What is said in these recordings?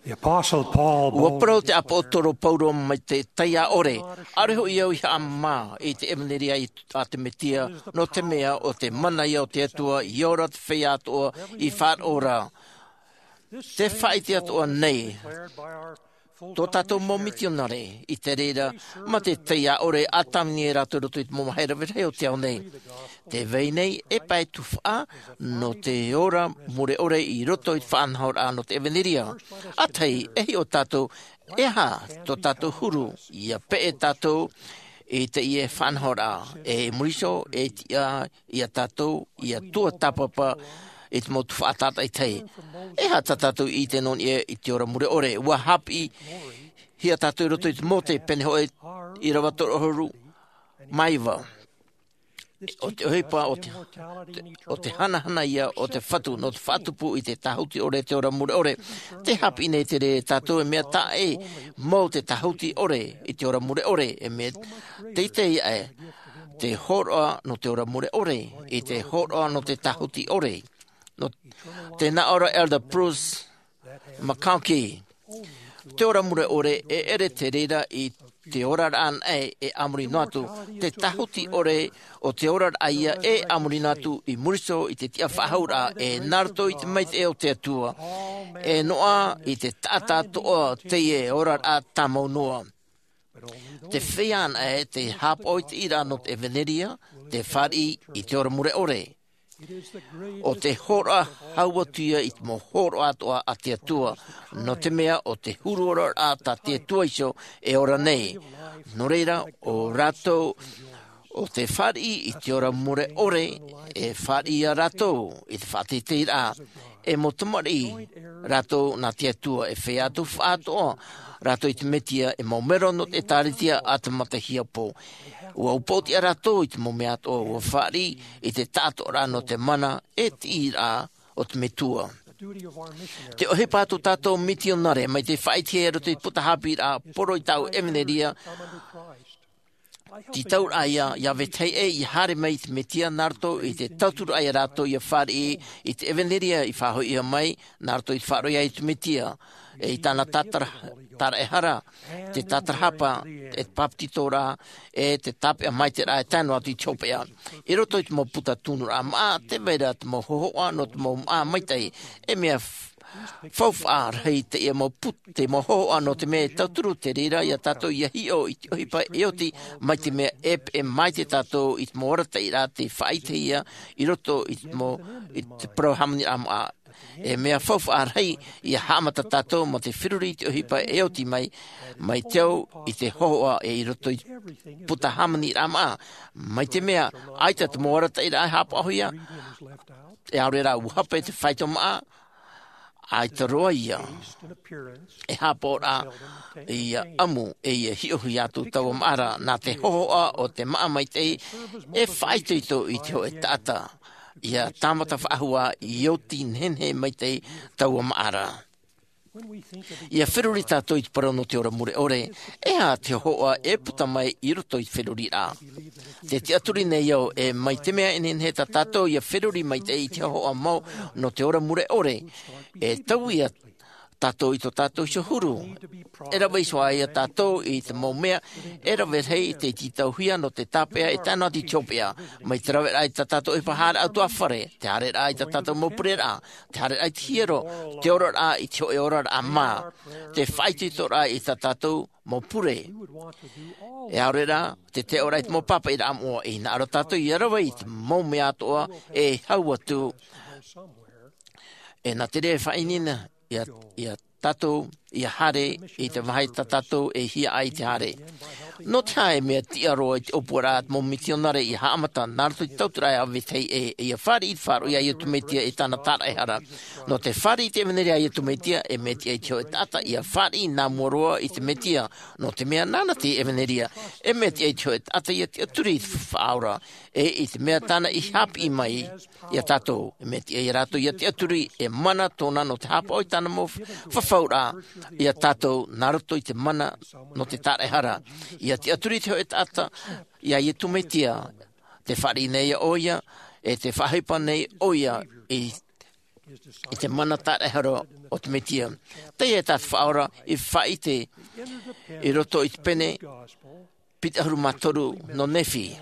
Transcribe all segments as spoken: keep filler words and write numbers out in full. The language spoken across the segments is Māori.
The Apostle Paul Ua boldly pro te apotoro Paulo mai te taia ore. Areho i au i amma i te emeneria i a te metia no te mea o te mana i o te atua i ora te whea atua i whaat ora. Te whaiti atua nei. Tō tātou mō mitionare i te reira, ma te teia ore atamni e rato roto i te mōmahera verheo te au nei. Te vei nei e pai tu wha no te ora mure ore i roto i te whaanhaur a no te eveneria. Atei, ehi o tātou, e ha tō tātou huru, ia pe e tātou e te ie whaanhaur a. E muriso, e tia, ia tātou, ia tua tapapa, e te motu whaatata i tei. E ha tātou i te non e i te ora mure ore. Ua hapi hia tātou i roto i te mote pene hoe i rawa torohoru maiwa. O te ohipa o te, o te hana hana ia o te whatu, no te whatupu i te tahuti ore te ora mure ore. Te hapi nei te re tātou e mea ta e mō te tahuti ore i te ora mure ore. E mea te te ia e te horoa no te ora mure ore, i te horoa no te tahuti ore. No te na ora Elder Bruce McConkie. Te ora mure ore e ere te reira i te ora an e e amuri natu. Te tahuti ore o te ora aia e amuri natu i muriso i te tia whahaura e narto i te maite e o te atua. E noa i te tata toa te e ora a tamau noa. Te whian e te hapoi te ira no te veneria, te whari i te ora mure ore. O te hora hauatia i te mo horo atoa a te atua, no te mea o te hurora a ta te atua iso e ora nei. No reira o rato o te whari i te ora mure ore e whari a rato i te whati te ira e mo tamari rato na te atua e wheatu whaatoa rato i te metia e mo mero no te taritia a te matahia po. Ua upoti a rato i te mo mea toa ua whari i te tāto rano te mana e te ira o te metua. Te ohe pātu tātou mitionare mai te whaitia e roto i putahapi a poro i tau emeneria. Ti tau aia ia vetei e i hare mai te metia narto i te tauturu aia rato i a whari i te eveneria i whaho ia mai narto i te wharo ia i te metia. E i tāna tātara, tāra e hara, te tātara hapa, e paptitora, e te tape a mai te rai tānu atu i tiopea. I roto i te mo puta tūnura, maa te veira te mo hohoa, no te mo maa maitei, e mea whauwha rei te ia mo put, te mo hohoa, no te mea tauturu te rira, ia tātou ia hio i te ohipa e oti, mai te mea ep e mai te tātou i te mo ora te ira, te whaite ia, i roto i te mo, i te prohamni a maa. E mea whauwha rei i a hamata tātou mo te whiruri te ohipa e oti mai mai teo i te hoa e i roto i puta hamani rama mai te mea aita te moara te ira ai hapa ahoia e aurera uhapa e te whaito maa ai te roa ia e hapa ora i a amu e i a hiohi atu tau maara nā te hoa o te maa mai te e whaito i to i te ho e tata ia tamata whaahua i oti nhenhe mai te taua maara. Ia whiruri tātou i te parau no te ora mure ore, e ha te hoa e puta mai i roto i whiruri a. Te te aturi nei au e mai te mea inhenhe ta tātou ia whiruri mai te i te hoa mau no te ora mure ore, e tau ia tātou i to tātou i huru. E rawa i soa ia tātou i te maumea, e rawa hei i te titau hia no te tāpea e tāna ti tiopea. Mai te rawa ai ta tātou i pahara au tua whare, te hare ai ta tātou maupure rā, te hare ai te hiero, te ora rā i te oe ora rā mā, te whaiti to rā i ta tātou maupure. E aure rā, te te ora i te maupapa i rā mua i nā aro tātou i rawa i te maumea toa e hau atu. E nā te rea whainina, ia ia tatou ia hare i te wahai ta tatou e hia ai te hare. No te hae mea tia roa i te opura at mo mitionare i haamata nārtu i tauturai a vitei e ia whari i wharu ia i tumetia i tāna tāra e hara. No te whari i te emeneria i tumetia e metia i teo e tata ia whari nā muaroa i te metia. No te mea nana te emeneria e metia i teo e tata ia te aturi i te whaura e i te mea tāna i hapi i mai ia tātou. E metia i rato ia te aturi e mana tōna no te hapa o i tāna mo whawhaura ia tātou naruto i te mana no te tāre hara. Ia te aturi te hoe tata, ia i tumetia te whari nei oia, e te whahipa nei oia i i te mana tareharo o te metia. Te e tāt whaora i whaite i roto i te pene pitahuru matoru no nefi.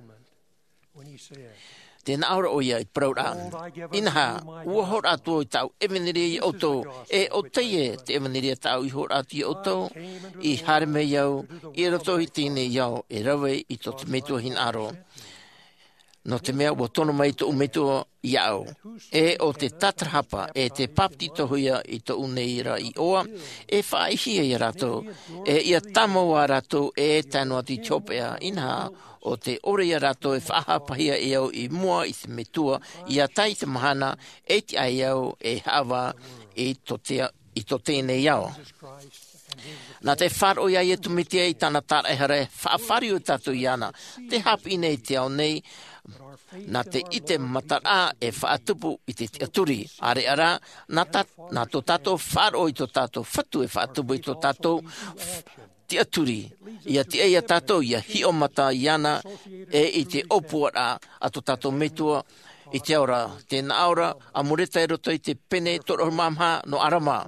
Tēnā aura oia i praura. Inaha, ua hor atu i tau eveniri i oto. E o teie te eveniri tau i hor atu i oto. I hareme iau, i roto i tēne iau, e rawe i to te metua hin aro. No te mea ua tono mai to umetua iau. E o te tatrahapa, e te papti tohuia i to uneira i oa. E whaihia i rato. E ia tamo a rato e tano atu i chopea. Inaha, o te ore ia rato e whahapahia e au i mua i te metua, i a tai te mahana, e te ai au e hawa i to, te, i to tēnei au. Nā te wharo ia i tu mitia i tāna tāra e hare, whaafari o tātou i ana, te hapi nei te au nei, nā te ite matara e whaatupu i te aturi. Are ara, nā, tat, nā tō tātou wharo i tō tātou whatu e whaatupu i tō tātou te aturi. Ia te eia tātou, ia hio mata i ana, e i te opuara a tō tātou metua i te aura. Tēnā aura, a mureta e roto i te pene toro mamha no arama.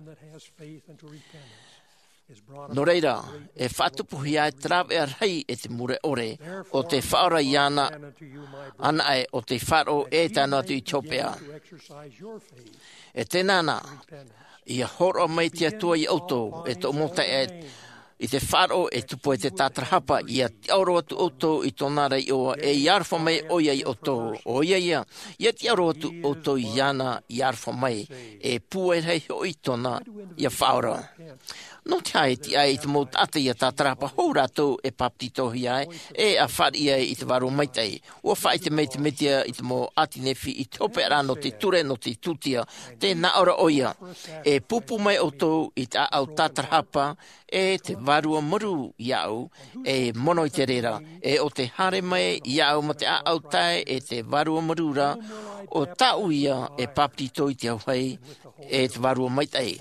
No reira, e whatupuhi ai trawe arhei e te mure ore o te whaora i ana, ana e o te wharo e tāna atu i chopea. E tēnāna, ia horo mai te atua i auto, e tō mota e i te wharo e tupo e te tātrahapa, ia te auro atu oto i tōna rei oa, e i arwha mai oia i oto. O ia ia, ia te auro atu oto i ana i arwha mai, e pua e rei o i tōna ia whaora. No te hae ti ai i te mō tata i a tātrahapa hou rātou e papti tohi ai, e a whari ai i te waro maitei. Ua whai te mei te metia i te mō ati nefi i te hope ara no te ture no te tutia, te naora oia. E pupu mai oto i te au tātrahapa, e te warua muru iau, e mono i te rera. E o te hare mai iau ma te au tai e te warua murura, o tau ia e papti toi te auhei, e te warua maitei.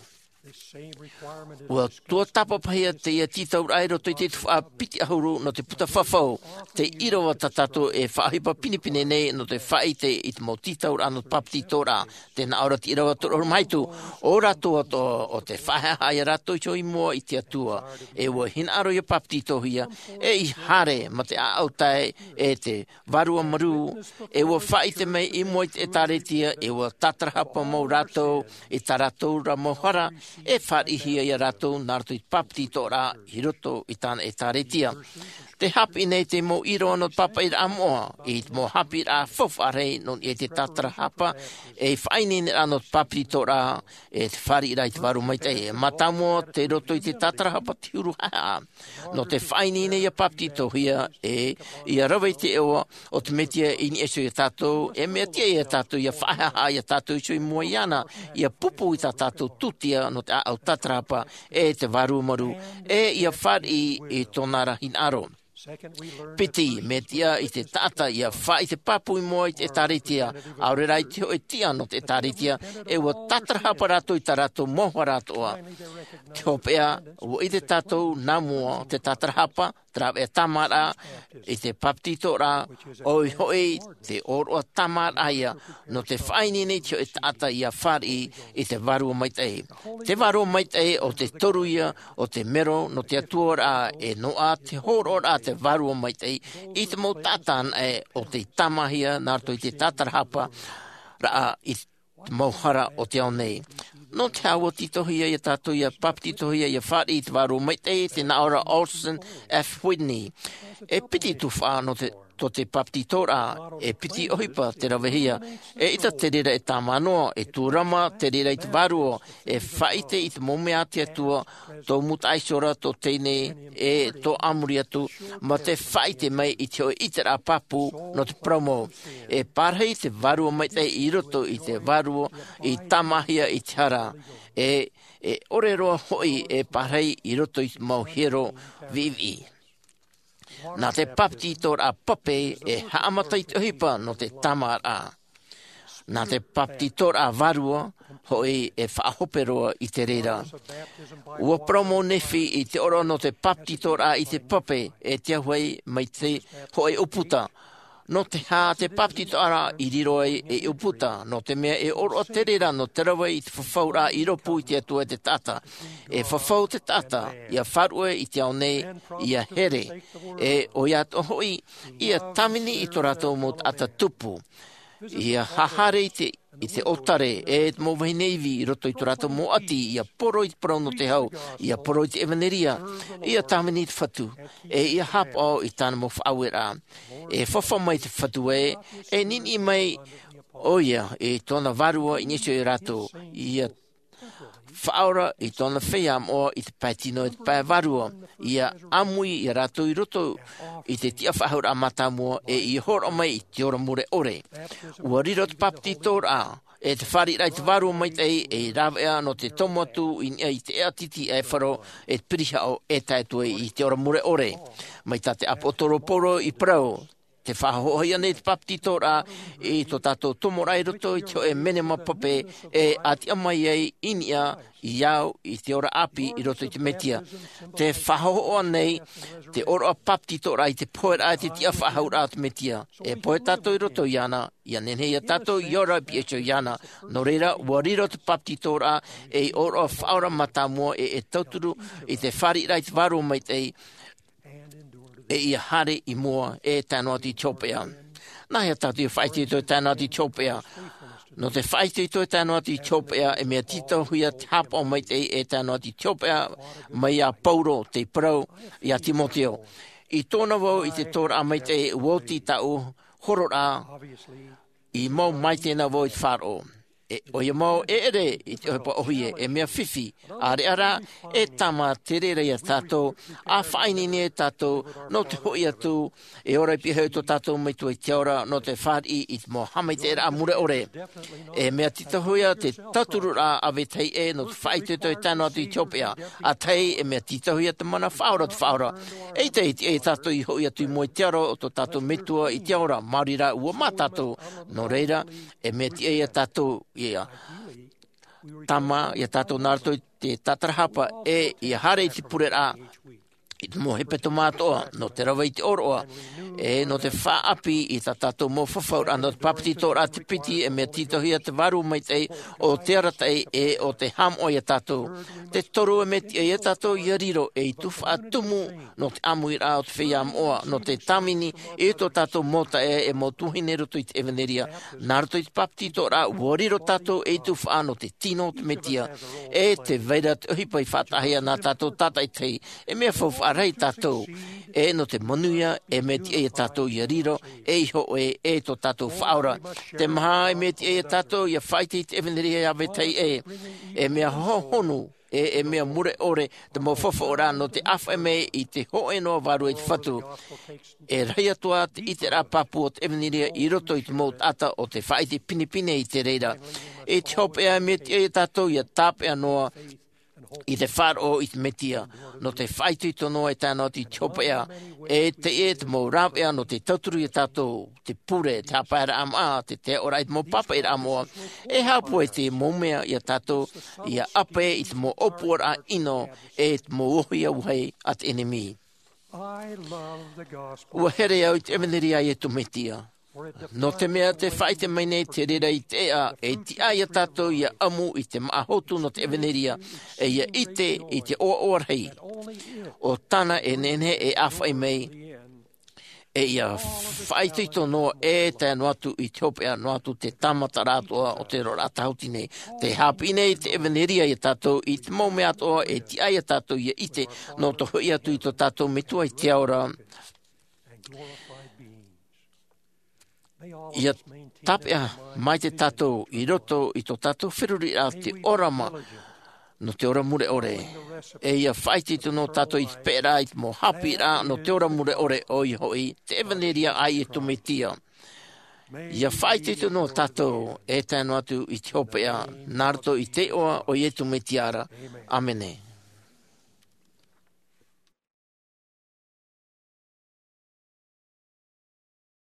Ua tua tapa pahia te ia titau aero toi te wha piti ahuru no te puta whawhau, te irawa tatato e whaahipa pinipine nei no te whaite i te mo titau anu papti tora, tēnā aura te irawa tora maitu, o rato ato o te whaheha i rato i choi mua i te atua, e ua hin aro i papti tohia, e i hare ma te aautai e te varua maru, e ua whaite mei i moi te taretia, e ua tatrahapa mo rato, e taratou ra mohara, e wharihia i rato nārto i papti tora i roto i tāna e taretia. Te hapi nei te mo iro anot papa i amoa, i te mo hapi ra whawharei non e te tatara hapa, e whaini ni anot papi tora, e te whari rai te waru mai te e matamoa te roto i te tatara hapa te uru haa. No te whaini nei a papi tohia, e i a rawa i te ewa o te metia i ni esu i a tātou, e mea tia i a tātou, i a whahaha i a tātou iso i mua i ana, i a pupu i tā tātou tutia no te au tatara hapa, e te waru maru, e i a whari i tonara hin aro. Piti, me tia i te tata i a wha i te papu i mua i te taritia, aure rai te o e tia no te taritia, e ua tatrahapa rato i tarato moha ratoa. Te hopea, ua i te tatou nā mua te tatrahapa, trawe a tamara i te paptito ra, oi hoi te oroa tamara ia, no te whaini nei te o e tata i a whari i te varua maitei. Te varua maitei o te toruia, o te mero, no te atua e noa te horo ra te varua maitei, i te mo tatan e o te tamahia, nārto i te tatarahapa, ra i te mauhara o te ao nei. No te awa titohia i a tātou i a paptitohia i a whari i te waru maitei te naora Olsen F. Whitney. E piti tu whaano te to te paptitora, e piti ohipa te rawehia, e ita te rera e tāmanoa, e tūrama te rera i te waruo, e whaite i te momea te atua, tō mutaisora tō teine, e tō amuri atu, ma te whaite mai i te o itera papu no te promo, e parhei te waruo mai te i roto i te waruo, i tamahia i te hara, e, e ore roa hoi e parhei i roto i te mauhero vivi. Nā te papti tora pape e haamatai te hipa no te tamara. Nā te papti tora varua hoi e whaahoperoa i te reira. Ua promo nefi i te oro no te papti tora i te pape e te ahuei mai te hoi uputa. no te hā te paptito ara i riro e e uputa, no te mea e oro te rera no te rawa i te whawhaura i ropu i te atua te tata. E whawhau te tata, ia wharue i te ao nei, ia here. E o ia tohoi, ia tamini i tō rātou mō ata tupu. Ia hahare i te I te otare, e te mōwahi neivi, i roto i tō rātou mō ati, ia poro i te parau no te hau, ia poro i te evaneria, ia tāmini i te whatu, e ia hapa i tāna mō whaawera. E whawha mai te whatu e, e nini mai, o ia, e tōna varua i nisio i rātou, ia whaora i tōna whea moa i te paitino i te pai varua, ia amui i rātou i roto i te tia whahaura amata mua e i hora mai i te ora mure ore. Ua riro te papti tōra, e te whari rai te varua mai te e rawea no te tomatu i, i te ea titi e wharo e te piriha o e taitue i te ora mure ore. Mai ta te apotoro poro i prau. Te whahohia nei te papti tōra i tō tātou tomorai roto i te o e mene mapape e ati amai ei inia i iau i te ora api i roto i te metia. Te whahohoa nei te ora papti tōra i te poera ai te tia whahaura te metia. E poe tātou i roto i ana, i anenhei a tātou i ora pi echo i ana. No reira, ua riro te papti tōra e i ora whaura matamua e e tauturu i te whari rai te varu mai te e ia hare i mua e tānoa ti chopea. Nā hea tātou i whaiti i tō tānoa ti chopea. No te whaiti i tō tānoa ti chopea e mea tito huia te hapa o mai te e tānoa ti chopea mai a Paulo te prau i a Timoteo. I tōna wau i te tōra a mai te uoti tau horora i mau mai tēnā wau i te wharo. E, o ia mau e ere i te ohepa ohie, e mea whiwhi, a re ara e tama te rera ia tātou, a whainini e tātou, no te hoi atu, e ora i pihau tō tātou mai tu i te ora, no te whari i te mohamai te era a mure ore. E mea tita hoia te taturu rā ave tei e, no te whai te toi tāna atu i Tiopea, a tei e mea tita hoia te mana whaora te whaora. E te e tātou i hoi atu i moe te aro, o tō tātou metua i te ora, Māori rā ua mā tātou, no reira, e mea te e tātou, ia tama ia tātou nārto i te tatarahapa e ia hare i te purera i te mohepe tomatoa no te rawa i te oroa e no te whaapi i ta tātou mō whawhaura no te papiti tōra te piti e mea titohia te varu mai te o te aratei e o te ham o ia tātou. Te toru e meti e ia tātou i riro e i tu whaatumu no te amui rā o te whia amoa no te tamini e tō tātou mota e e mō tuhine roto i te evaneria. Nā roto i te papiti tōra ua riro tātou e i tu wha no te tino te metia e te veira te uhipa i whatahia nā tātou tata i tei e mea whawha arei tātou e no te monuia e meti e tātou i riro e iho e e tō tātou whaora. Te maha e meti e tātou i a whaiti te evaneria i awe tei e e mea ho honu e e mea mure ore te mo fofo ora no te F M A i te hoe no varu e te whatu. E rei atua te ite rā papu o te evaneria i roto i te mōt ata o te whaiti pinipine i te reira. E te hopea meti e tātou i a tāpea noa i te wharo i te metia, no te whaitu i tono e tāna ti chopea, e te e te mō rāwea no te tauturu i tātou, te pure, te hapaera ama, te te ora i te mō papa i ramoa, e hapu e te mōmea i a tātou, i a ape i te mō opuara ino, e te mō ohia uhei at enemi. Ua here au i te evaneria i e tu metia. No te mea te whaite mai nei te rera i te ea e ti aia tātou i a amu i te maahotu no te evaneria e ia ite i te oa oa rei. O tana e nene e awhai mei e ia whaite i tono e te anuatu i te hopea anuatu te tamata rātoa o te rorata hauti nei. Te hapi nei te evaneria i tātou i te maume atoa e ti aia tātou i a ite no to hui atu i to tātou metua i te aura. Ia tapea mai te tātou i roto i tō tātou whiruri a te orama no te ora mure ore. E ia whaiti tu no tātou i te pēra i te mō hapi rā no te ora mure ore o i hoi te evaneria ai e tu metia. Ia whaiti tu no tātou e tānu atu i te hopea nārto i te oa o i e tu metiara. Amene.